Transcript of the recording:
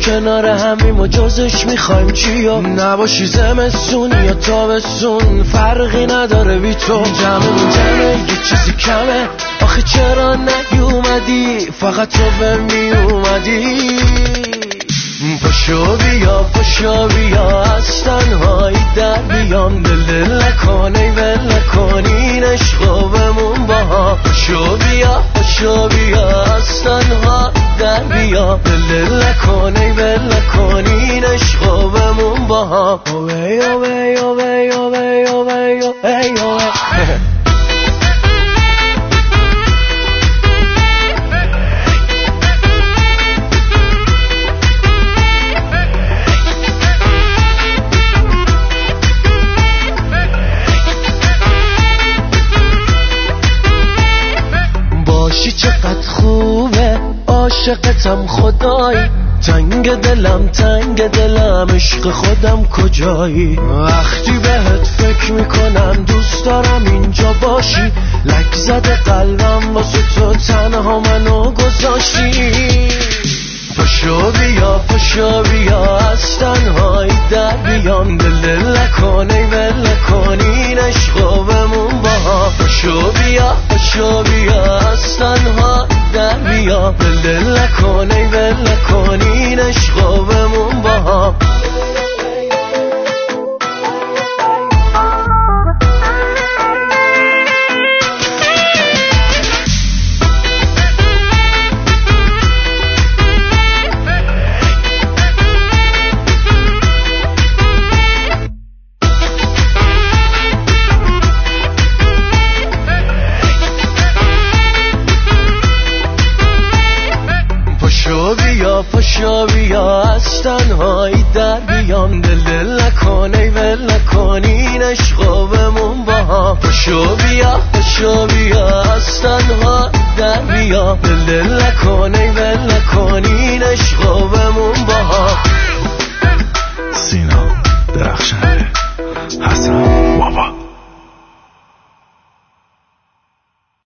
کنار همیم و جزش میخوایم چیا؟ نباشی زمستون یا تابستون فرقی نداره بی تو. جمعمون جمعه یه چیزی کمه، آخه چرا نیومدی؟ فقط تو به میومدی. پاشو بیا از تنهایی در بیام، دل نکنی ول نکنین عشقو بمون با هم. پاشو بیا از تنهایی در بیام، دل نکنی ول نکنین عشقو بمون با هم. باشی چقدر خوبه، عاشقتم خدایی. تنگ دلم عشق خودم کجایی؟ وقتی بهت فکر میکنم دوست دارم اینجا باشی. لک زده قلبم واسه تو تنها منو گذاشتی. پاشو بیا از تنهایی در بیام، دل نکنی ول نکنین عشقو بمون با هم. پاشو بیا از تنهایی در بیام، دل نکنی ول نکنین عشقو بمون با هم. پاشو بیا از تنهایی در بیام، دل نکنی ول نکنین عشقو بمون با هم. پاشو بیا از تنهایی در بیام، دل نکنی ول نکنین عشقو